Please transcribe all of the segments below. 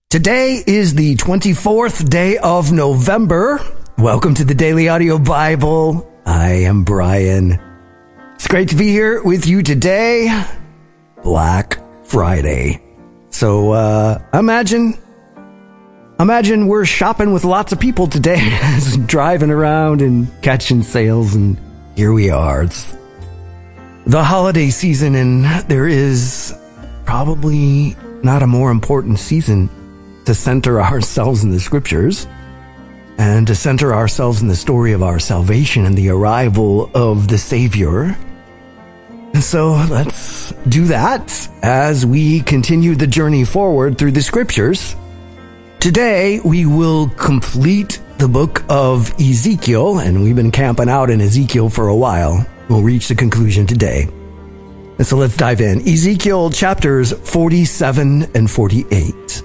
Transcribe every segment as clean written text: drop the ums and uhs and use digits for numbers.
Today is the 24th day of November. Welcome to the Daily Audio Bible. I am Brian. It's great to be here with you today. Black Friday. So, imagine we're shopping with lots of people today, driving around and catching sales, and here we are. It's the holiday season, and there is probably not a more important season to center ourselves in the scriptures and to center ourselves in the story of our salvation and the arrival of the Savior. And so let's do that as we continue the journey forward through the scriptures. Today we will complete the book of Ezekiel, and we've been camping out in Ezekiel for a while. We'll reach the conclusion today. And so let's dive in. Ezekiel chapters 47 and 48.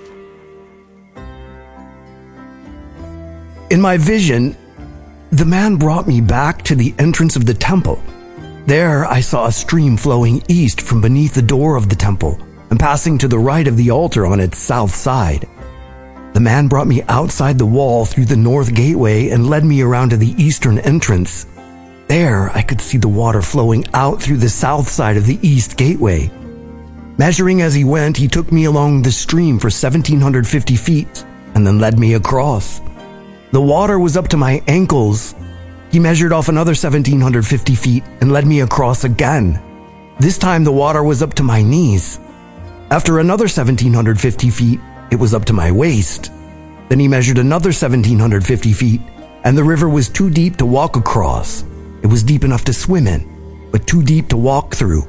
In my vision, the man brought me back to the entrance of the temple. There I saw a stream flowing east from beneath the door of the temple and passing to the right of the altar on its south side. The man brought me outside the wall through the north gateway and led me around to the eastern entrance. There I could see the water flowing out through the south side of the east gateway. Measuring as he went, he took me along the stream for 1,750 feet and then led me across. The water was up to my ankles. He measured off another 1,750 feet and led me across again. This time the water was up to my knees. After another 1,750 feet, it was up to my waist. Then he measured another 1,750 feet, and the river was too deep to walk across. It was deep enough to swim in, but too deep to walk through.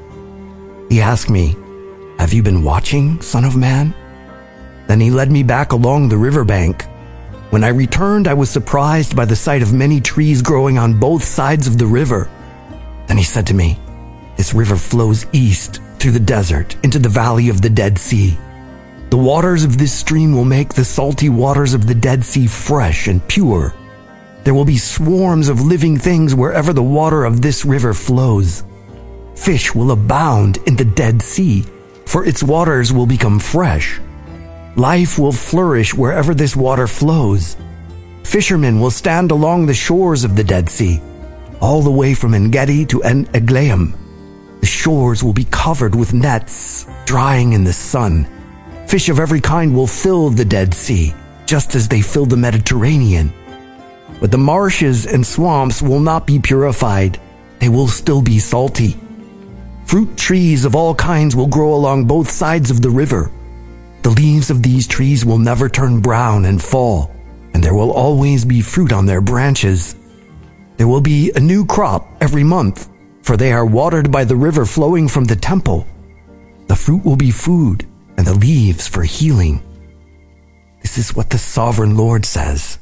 He asked me, "Have you been watching, Son of Man?" Then he led me back along the riverbank. When I returned, I was surprised by the sight of many trees growing on both sides of the river. Then he said to me, "This river flows east through the desert into the valley of the Dead Sea. The waters of this stream will make the salty waters of the Dead Sea fresh and pure. There will be swarms of living things wherever the water of this river flows. Fish will abound in the Dead Sea, for its waters will become fresh. Life will flourish wherever this water flows. Fishermen will stand along the shores of the Dead Sea, all the way from En-Gedi to En-Eglaim. The shores will be covered with nets, drying in the sun. Fish of every kind will fill the Dead Sea, just as they fill the Mediterranean. But the marshes and swamps will not be purified. They will still be salty. Fruit trees of all kinds will grow along both sides of the river. The leaves of these trees will never turn brown and fall, and there will always be fruit on their branches. There will be a new crop every month, for they are watered by the river flowing from the temple. The fruit will be food, and the leaves for healing." This is what the sovereign Lord says.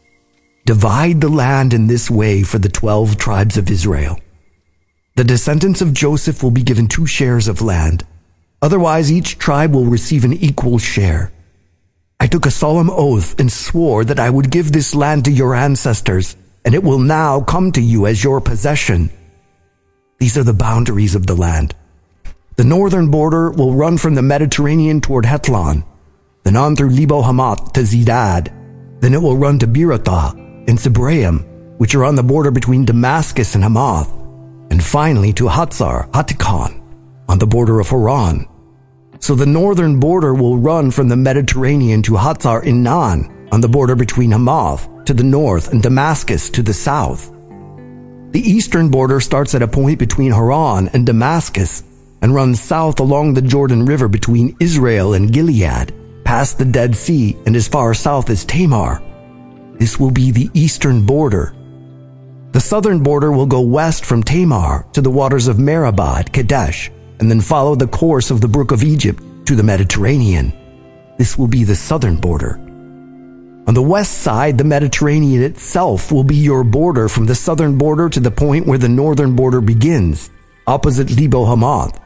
"Divide the land in this way for the 12 tribes of Israel. The descendants of Joseph will be given 2 shares of land. Otherwise, each tribe will receive an equal share. I took a solemn oath and swore that I would give this land to your ancestors, and it will now come to you as your possession. These are the boundaries of the land. The northern border will run from the Mediterranean toward Hethlon, then on through Lebo Hamath to Zedad. Then it will run to Beerothah and Sibraim, which are on the border between Damascus and Hamath, and finally to Hatzar Hatikon, on the border of Haran. So the northern border will run from the Mediterranean to Hatzar Inan, on the border between Hamath to the north and Damascus to the south. The eastern border starts at a point between Haran and Damascus and runs south along the Jordan River between Israel and Gilead, past the Dead Sea and as far south as Tamar. This will be the eastern border. The southern border will go west from Tamar to the waters of Meribah at Kadesh, and then follow the course of the brook of Egypt to the Mediterranean. This will be the southern border. On the west side, the Mediterranean itself will be your border from the southern border to the point where the northern border begins, opposite Lebo Hamath.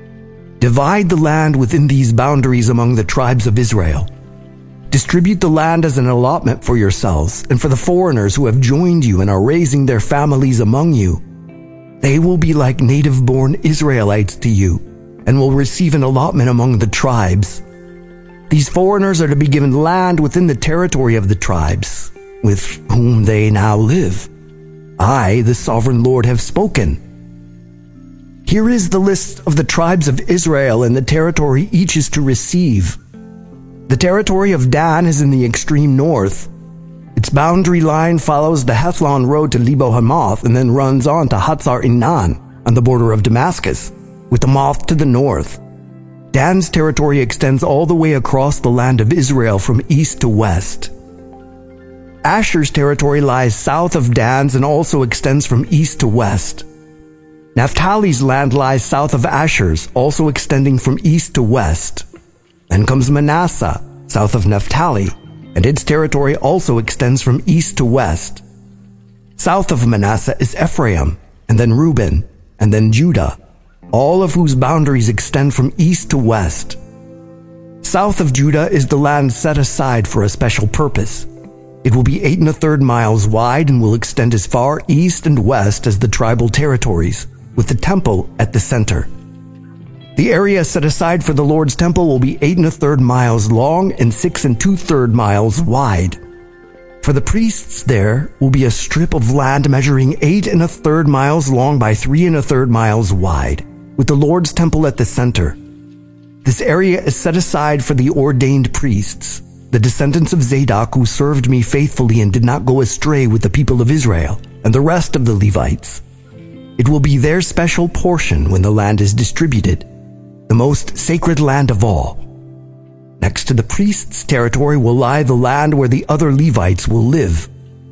Divide the land within these boundaries among the tribes of Israel. Distribute the land as an allotment for yourselves and for the foreigners who have joined you and are raising their families among you. They will be like native-born Israelites to you and will receive an allotment among the tribes. These foreigners are to be given land within the territory of the tribes, with whom they now live. I, the sovereign Lord, have spoken. Here is the list of the tribes of Israel and the territory each is to receive. The territory of Dan is in the extreme north. Its boundary line follows the Hethlon road to Lebo Hamath and then runs on to Hatzar Inan on the border of Damascus, with Hamath to the north. Dan's territory extends all the way across the land of Israel from east to west. Asher's territory lies south of Dan's and also extends from east to west. Naphtali's land lies south of Asher's, also extending from east to west. Then comes Manasseh, south of Naphtali, and its territory also extends from east to west. South of Manasseh is Ephraim, and then Reuben, and then Judah, all of whose boundaries extend from east to west. South of Judah is the land set aside for a special purpose. It will be 8 1/3 miles wide and will extend as far east and west as the tribal territories, with the temple at the center. The area set aside for the Lord's temple will be 8 1/3 miles long and 6 2/3 miles wide. For the priests there will be a strip of land measuring 8 1/3 miles long by 3 1/3 miles wide, with the Lord's temple at the center. This area is set aside for the ordained priests, the descendants of Zadok who served me faithfully and did not go astray with the people of Israel, and the rest of the Levites. It will be their special portion when the land is distributed, the most sacred land of all. Next to the priest's territory will lie the land where the other Levites will live.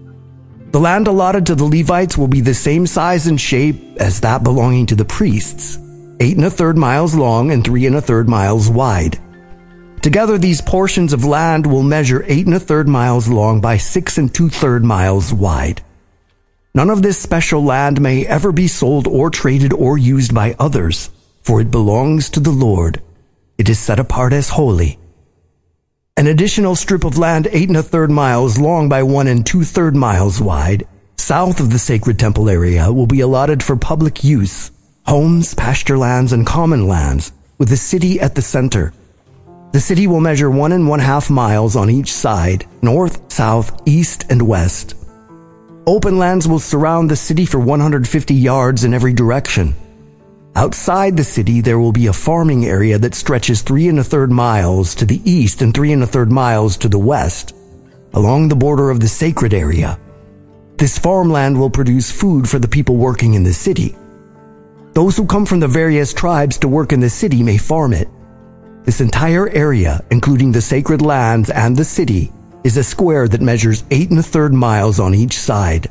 The land allotted to the Levites will be the same size and shape as that belonging to the priests, 8 1/3 miles long and 3 1/3 miles wide. Together, these portions of land will measure 8 1/3 miles long by 6 2/3 miles wide. None of this special land may ever be sold or traded or used by others, for it belongs to the Lord. It is set apart as holy. An additional strip of land 8 1/3 miles long by 1 2/3 miles wide, south of the sacred temple area, will be allotted for public use, homes, pasture lands, and common lands, with the city at the center. The city will measure 1 1/2 miles on each side, north, south, east, and west. Open lands will surround the city for 150 yards in every direction. Outside the city, there will be a farming area that stretches 3 1/3 miles to the east and 3 1/3 miles to the west, along the border of the sacred area. This farmland will produce food for the people working in the city. Those who come from the various tribes to work in the city may farm it. This entire area, including the sacred lands and the city, is a square that measures 8 1/3 miles on each side.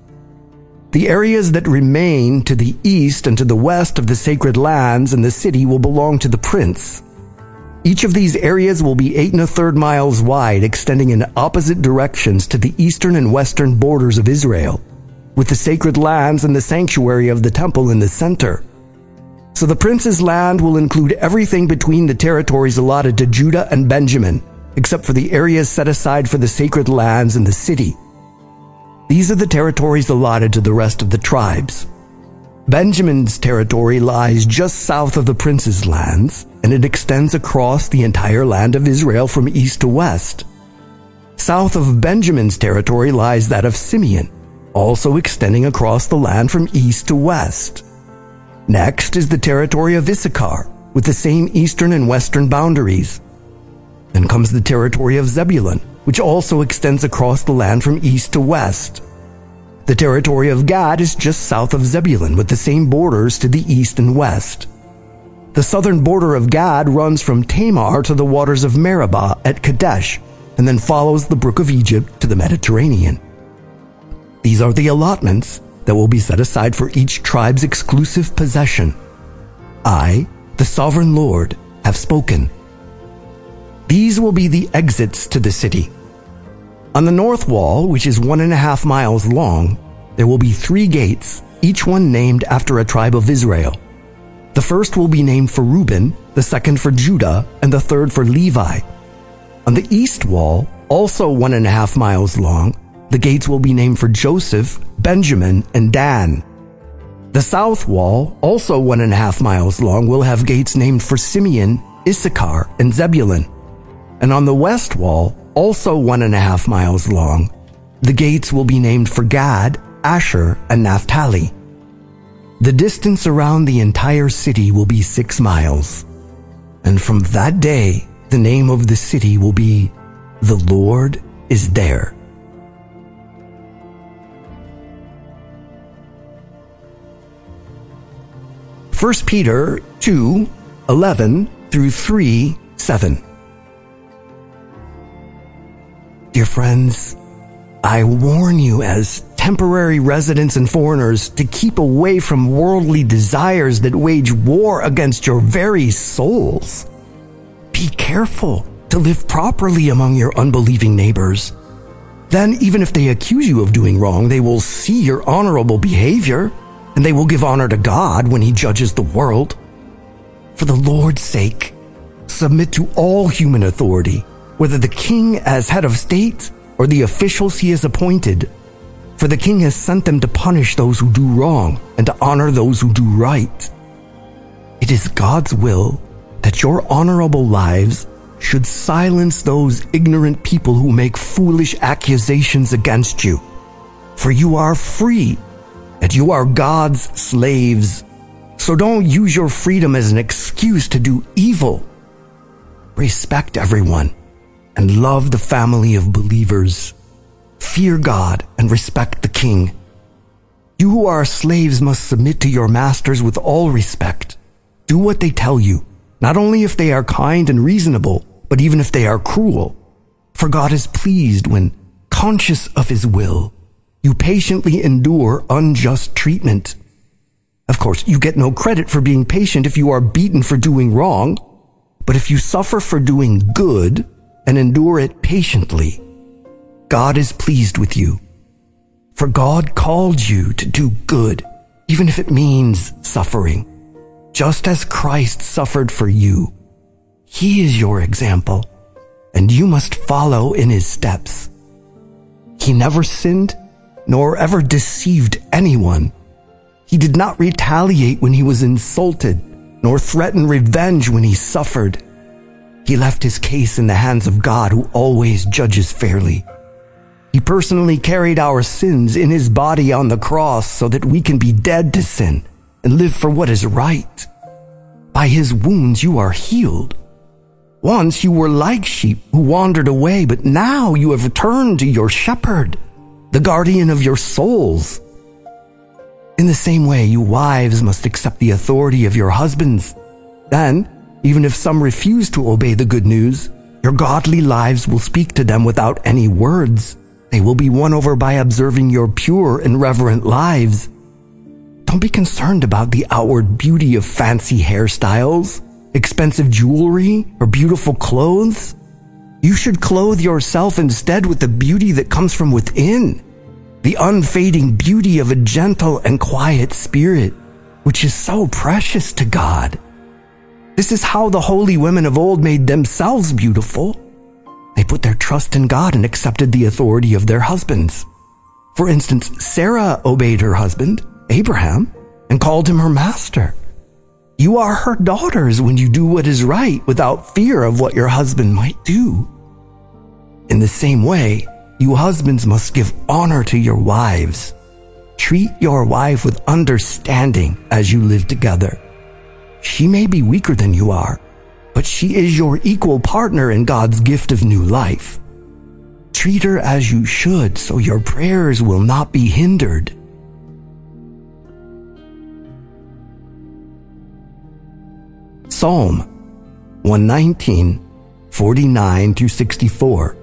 The areas that remain to the east and to the west of the sacred lands and the city will belong to the prince. Each of these areas will be 8 1/3 miles wide, extending in opposite directions to the eastern and western borders of Israel, with the sacred lands and the sanctuary of the temple in the center. So the prince's land will include everything between the territories allotted to Judah and Benjamin, except for the areas set aside for the sacred lands and the city. These are the territories allotted to the rest of the tribes. Benjamin's territory lies just south of the prince's lands, and it extends across the entire land of Israel from east to west. South of Benjamin's territory lies that of Simeon, also extending across the land from east to west. Next is the territory of Issachar, with the same eastern and western boundaries. Then comes the territory of Zebulun, which also extends across the land from east to west. The territory of Gad is just south of Zebulun, with the same borders to the east and west. The southern border of Gad runs from Tamar to the waters of Meribah at Kadesh, and then follows the brook of Egypt to the Mediterranean. These are the allotments that will be set aside for each tribe's exclusive possession. I, the sovereign Lord, have spoken. These will be the exits to the city. On the north wall, which is 1.5 miles long, there will be 3 gates, each one named after a tribe of Israel. The first will be named for Reuben, the second for Judah, and the third for Levi. On the east wall, also 1.5 miles long, the gates will be named for Joseph, Benjamin, and Dan. The south wall, also 1.5 miles long, will have gates named for Simeon, Issachar, and Zebulun. and on the west wall, also 1.5 miles long, the gates will be named for Gad, Asher, and Naphtali. The distance around the entire city will be 6 miles. And from that day, the name of the city will be, The Lord is There. First Peter 2:11 through 3:7. Dear friends, I warn you as temporary residents and foreigners to keep away from worldly desires that wage war against your very souls. Be careful to live properly among your unbelieving neighbors. Then, even if they accuse you of doing wrong, they will see your honorable behavior, and they will give honor to God when He judges the world. For the Lord's sake, submit to all human authority, whether the king as head of state or the officials he has appointed. For the king has sent them to punish those who do wrong and to honor those who do right. It is God's will that your honorable lives should silence those ignorant people who make foolish accusations against you. For you are free, and you are God's slaves. So don't use your freedom as an excuse to do evil. Respect everyone and love the family of believers. Fear God and respect the king. You who are slaves must submit to your masters with all respect. Do what they tell you, not only if they are kind and reasonable, but even if they are cruel. For God is pleased when, conscious of His will, you patiently endure unjust treatment. Of course, you get no credit for being patient if you are beaten for doing wrong, but if you suffer for doing good and endure it patiently, God is pleased with you. For God called you to do good, even if it means suffering. Just as Christ suffered for you, He is your example, and you must follow in His steps. He never sinned, nor ever deceived anyone. He did not retaliate when he was insulted, nor threaten revenge when he suffered. He left his case in the hands of God, who always judges fairly. He personally carried our sins in His body on the cross so that we can be dead to sin and live for what is right. By His wounds you are healed. Once you were like sheep who wandered away, but now you have returned to your shepherd, the guardian of your souls. In the same way, you wives must accept the authority of your husbands. Then, even if some refuse to obey the good news, your godly lives will speak to them without any words. They will be won over by observing your pure and reverent lives. Don't be concerned about the outward beauty of fancy hairstyles, expensive jewelry, or beautiful clothes. You should clothe yourself instead with the beauty that comes from within, the unfading beauty of a gentle and quiet spirit, which is so precious to God. This is how the holy women of old made themselves beautiful. They put their trust in God and accepted the authority of their husbands. For instance, Sarah obeyed her husband, Abraham, and called him her master. You are her daughters when you do what is right without fear of what your husband might do. In the same way, you husbands must give honor to your wives. Treat your wife with understanding as you live together. She may be weaker than you are, but she is your equal partner in God's gift of new life. Treat her as you should, so your prayers will not be hindered. Psalm 119, 49 through 64.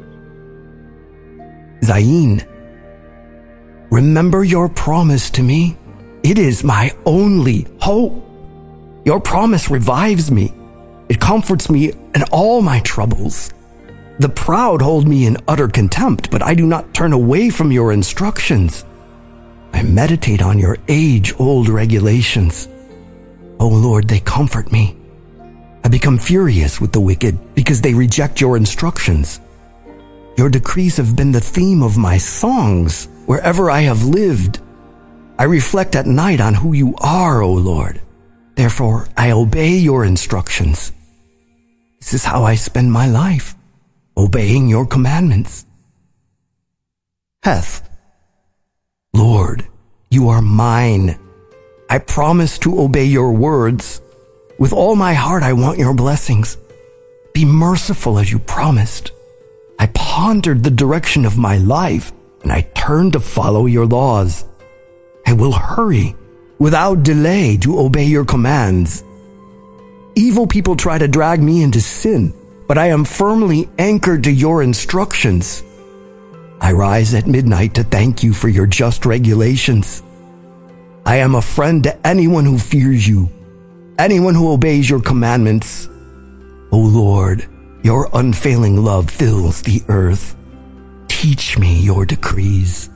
Zayin, remember your promise to me. It is my only hope. Your promise revives me. It comforts me in all my troubles. The proud hold me in utter contempt, but I do not turn away from your instructions. I meditate on your age-old regulations. O Lord, they comfort me. I become furious with the wicked because they reject your instructions. Your decrees have been the theme of my songs wherever I have lived. I reflect at night on who you are, O Lord. Therefore, I obey your instructions. This is how I spend my life, obeying your commandments. Heth, Lord, you are mine. I promise to obey your words. With all my heart, I want your blessings. Be merciful as you promised. I pondered the direction of my life, and I turned to follow your laws. I will hurry without delay to obey your commands. Evil people try to drag me into sin, but I am firmly anchored to your instructions. I rise at midnight to thank you for your just regulations. I am a friend to anyone who fears you, anyone who obeys your commandments. O Lord, your unfailing love fills the earth. Teach me your decrees.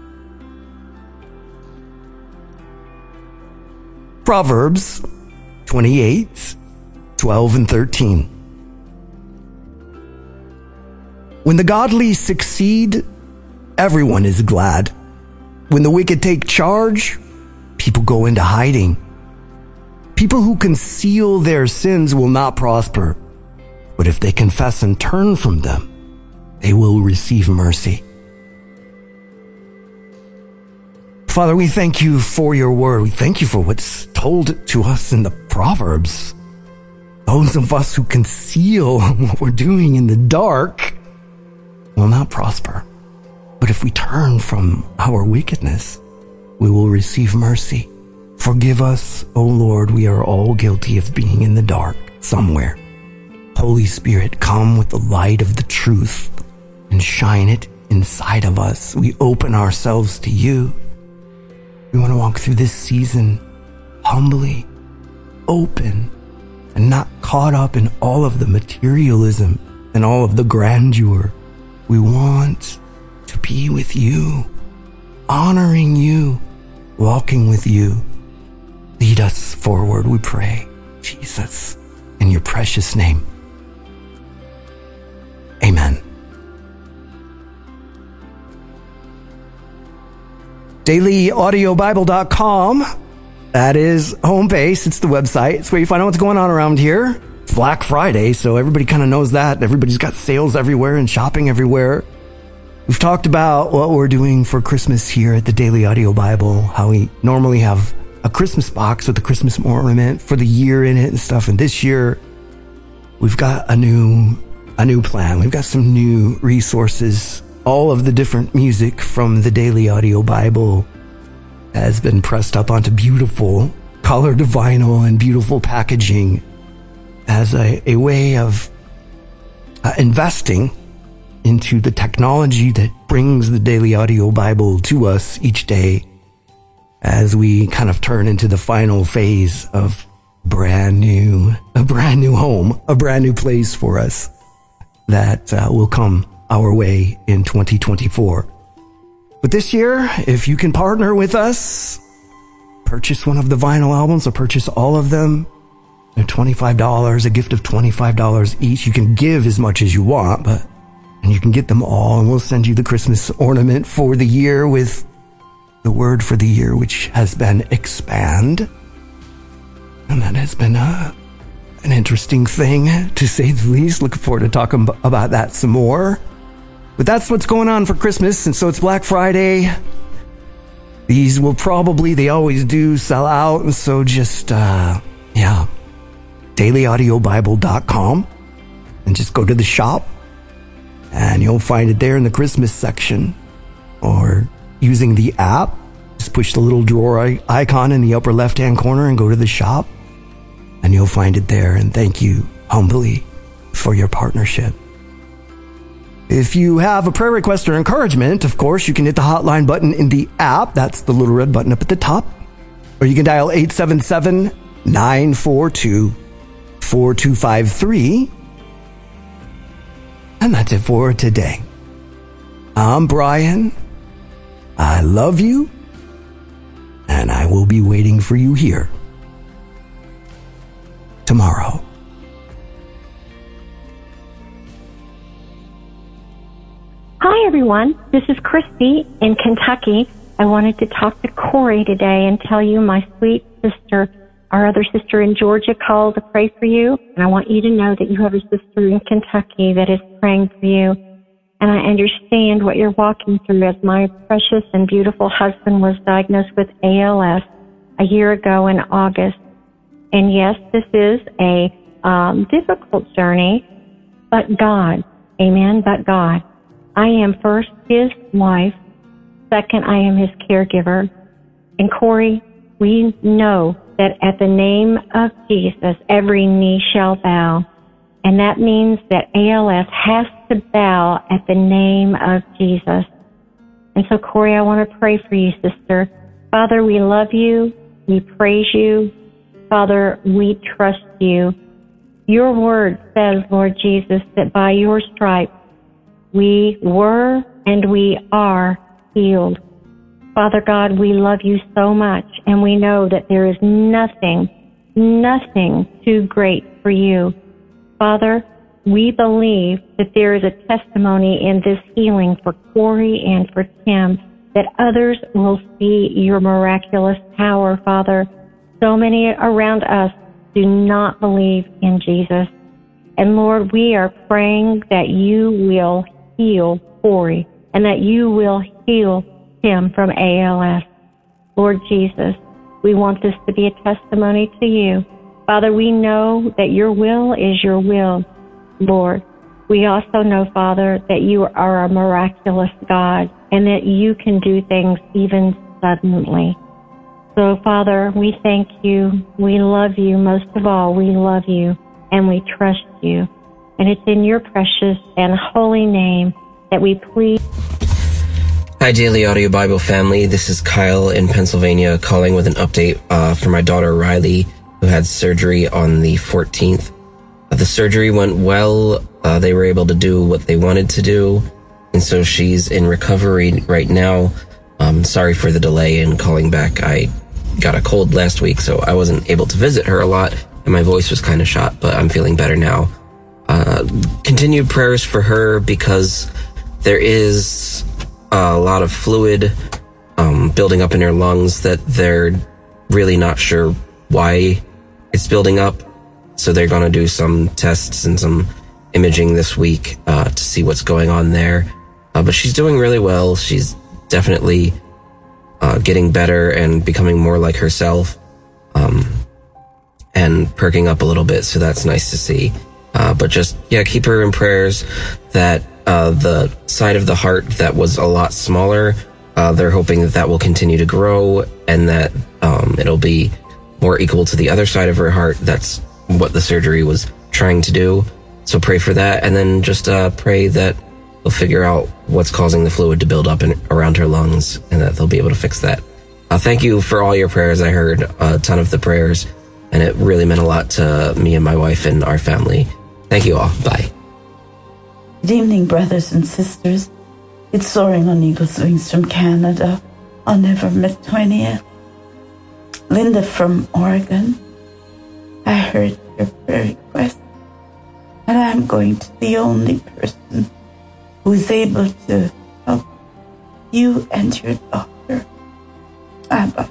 Proverbs 28:12 and 13. When the godly succeed, everyone is glad. When the wicked take charge, people go into hiding. People who conceal their sins will not prosper, but if they confess and turn from them, they will receive mercy. Father, we thank you for your word. We thank you for what's told to us in the Proverbs. Those of us who conceal what we're doing in the dark will not prosper. But if we turn from our wickedness, we will receive mercy. Forgive us, O Lord, we are all guilty of being in the dark somewhere. Holy Spirit, come with the light of the truth and shine it inside of us. We open ourselves to you. We want to walk through this season humbly, open, and not caught up in all of the materialism and all of the grandeur. We want to be with you, honoring you, walking with you. Lead us forward, we pray, Jesus, in your precious name. Amen. DailyAudioBible.com. That is home base. It's the website. It's where you find out what's going on around here. It's Black Friday, so everybody kind of knows that. Everybody's got sales everywhere and shopping everywhere. We've talked about what we're doing for Christmas here at the Daily Audio Bible, how we normally have a Christmas box with a Christmas ornament for the year in it and stuff. And this year, we've got a new plan. We've got some new resources. All of the different music from the Daily Audio Bible has been pressed up onto beautiful colored vinyl and beautiful packaging as a way of investing into the technology that brings the Daily Audio Bible to us each day as we kind of turn into the final phase of a brand new home, a brand new place for us that will come our way in 2024. But this year, if you can partner with us, purchase one of the vinyl albums or purchase all of them. They're $25, a gift of $25 each. You can give as much as you want, and you can get them all, and we'll send you the Christmas ornament for the year with the word for the year, which has been expand. And that has been an interesting thing, to say the least. Looking forward to talking about that some more. But that's what's going on for Christmas, and so it's Black Friday. These will probably, they always do, sell out, and so just, DailyAudioBible.com, and just go to the shop, and you'll find it there in the Christmas section, or using the app, just push the little drawer icon in the upper left-hand corner and go to the shop, and you'll find it there, and thank you humbly for your partnership. If you have a prayer request or encouragement, of course, you can hit the hotline button in the app. That's the little red button up at the top. Or you can dial 877-942-4253. And that's it for today. I'm Brian. I love you. And I will be waiting for you here tomorrow. Hi, everyone. This is Christy in Kentucky. I wanted to talk to Corey today and tell you my sweet sister Our other sister in Georgia called to pray for you, and I want you to know that you have a sister in Kentucky that is praying for you. And I understand what you're walking through, as my precious and beautiful husband was diagnosed with ALS a year ago in August. And yes, this is a difficult journey, but God, amen, but God. I am first his wife. Second, I am his caregiver. And Corey, we know that at the name of Jesus, every knee shall bow. And that means that ALS has to bow at the name of Jesus. And so, Corey, I want to pray for you, sister. Father, we love you. We praise you. Father, we trust you. Your word says, Lord Jesus, that by your stripes we were and we are healed. Father God, we love you so much, and we know that there is nothing too great for you. Father, we believe that there is a testimony in this healing for Corey and for Tim, that others will see your miraculous power, Father. So many around us do not believe in Jesus. And Lord, we are praying that you will heal Corey and that you will heal him from ALS. Lord Jesus, we want this to be a testimony to you. Father, we know that your will is your will, Lord. We also know, Father, that you are a miraculous God and that you can do things even suddenly. So, Father, we thank you. We love you. Most of all, we love you and we trust you. And it's in your precious and holy name that we plead. Hi, Daily Audio Bible family. This is Kyle in Pennsylvania calling with an update for my daughter Riley, who had surgery on the 14th. The surgery went well. They were able to do what they wanted to do, and so she's in recovery right now. Sorry for the delay in calling back. I got a cold last week, so I wasn't able to visit her a lot, and my voice was kind of shot, but I'm feeling better now. Continued prayers for her because there is a lot of fluid building up in her lungs that they're really not sure why it's building up. So they're going to do some tests and some imaging this week to see what's going on there. But she's doing really well. She's definitely getting better and becoming more like herself and perking up a little bit. So that's nice to see. But just, keep her in prayers that the side of the heart that was a lot smaller, they're hoping that will continue to grow and that it'll be more equal to the other side of her heart. That's what the surgery was trying to do. So pray for that, and then just pray that they'll figure out what's causing the fluid to build up around her lungs and that they'll be able to fix that. Thank you for all your prayers. I heard a ton of the prayers, and it really meant a lot to me and my wife and our family. Thank you all. Bye. Good evening, brothers and sisters. It's Soaring on Eagle's Wings from Canada on November 20th. Linda from Oregon. I heard your prayer request, and I'm going to be the only person who's able to help you and your daughter, Abba.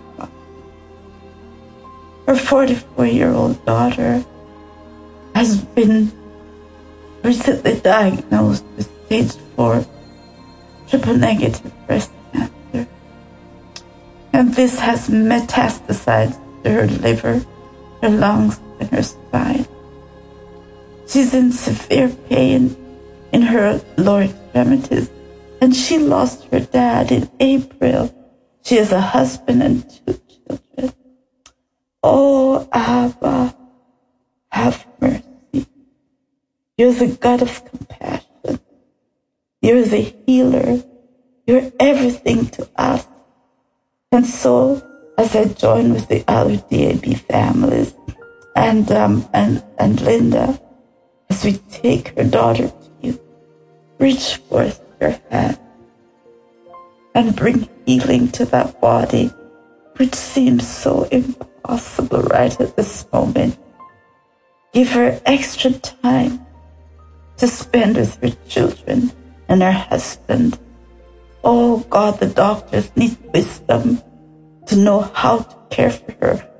Her 44-year-old daughter has been recently diagnosed with stage 4 triple-negative breast cancer, and this has metastasized to her liver, her lungs, and her spine. She's in severe pain in her lower extremities, and she lost her dad in April. She has a husband and 2 children. Oh, Abba, have mercy. You're the God of compassion. You're the healer. You're everything to us. And so, as I join with the other DAB families and Linda, as we take her daughter to you, reach forth your hand and bring healing to that body, which seems so impossible right at this moment. Give her extra time to spend with her children and her husband. Oh God, the doctors need wisdom to know how to care for her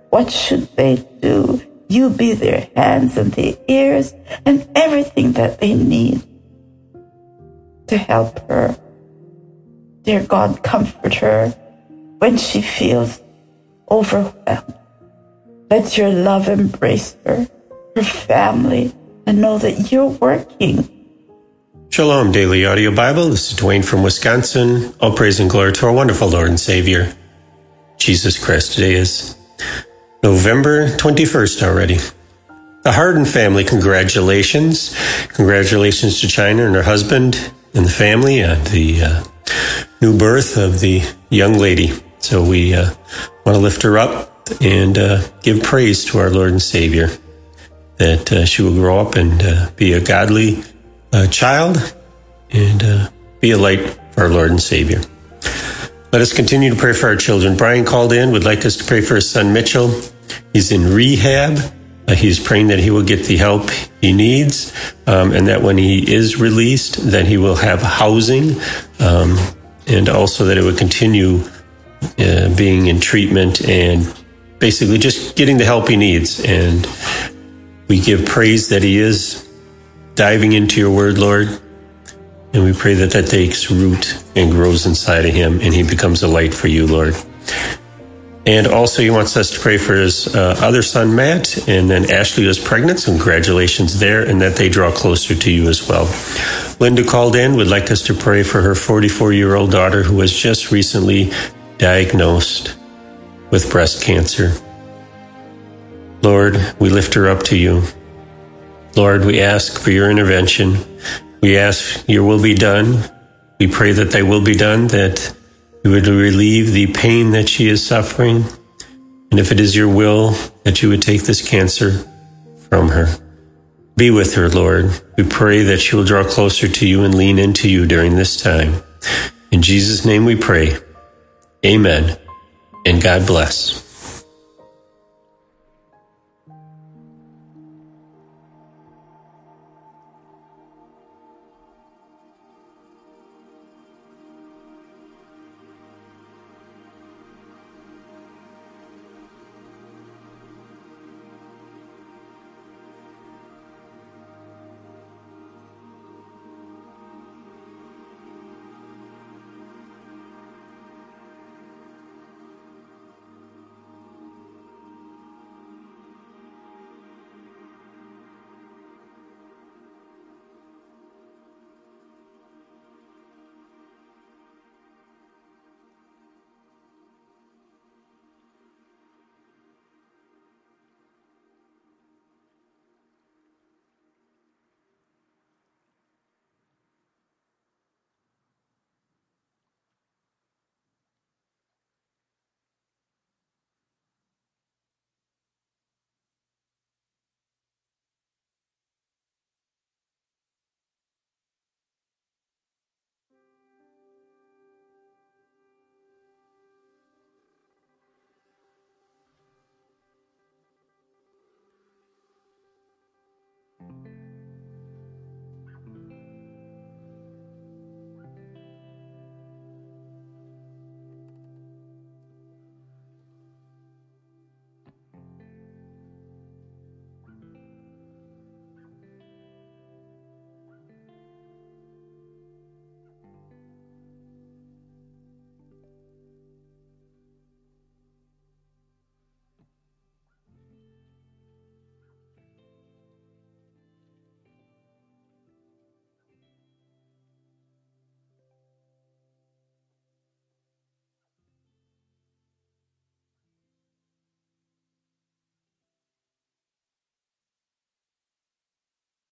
What should they do? You be their hands and their ears and everything that they need to help her. Dear God, comfort her when she feels overwhelmed. Let your love embrace her family, and know that you're working. Shalom, Daily Audio Bible. This is Dwayne from Wisconsin. All praise and glory to our wonderful Lord and Savior, Jesus Christ. Today is November 21st already. The Harden family, congratulations. Congratulations to China and her husband and the family on the new birth of the young lady. So we want to lift her up and give praise to our Lord and Savior that she will grow up and be a godly child and be a light for our Lord and Savior. Let us continue to pray for our children. Brian called in, would like us to pray for his son Mitchell. He's in rehab. He's praying that he will get the help he needs, and that when he is released, that he will have housing, and also that it would continue being in treatment and basically just getting the help he needs. And we give praise that he is diving into your word, Lord, and we pray that that takes root and grows inside of him, and he becomes a light for you, Lord. And also he wants us to pray for his other son, Matt, and then Ashley was pregnant, so congratulations there, and that they draw closer to you as well. Linda called in, would like us to pray for her 44-year-old daughter who was just recently diagnosed with breast cancer. Lord, we lift her up to you. Lord, we ask for your intervention. We ask your will be done. We pray that thy will be done, that you would relieve the pain that she is suffering. And if it is your will, that you would take this cancer from her. Be with her, Lord. We pray that she will draw closer to you and lean into you during this time. In Jesus' name we pray. Amen. And God bless.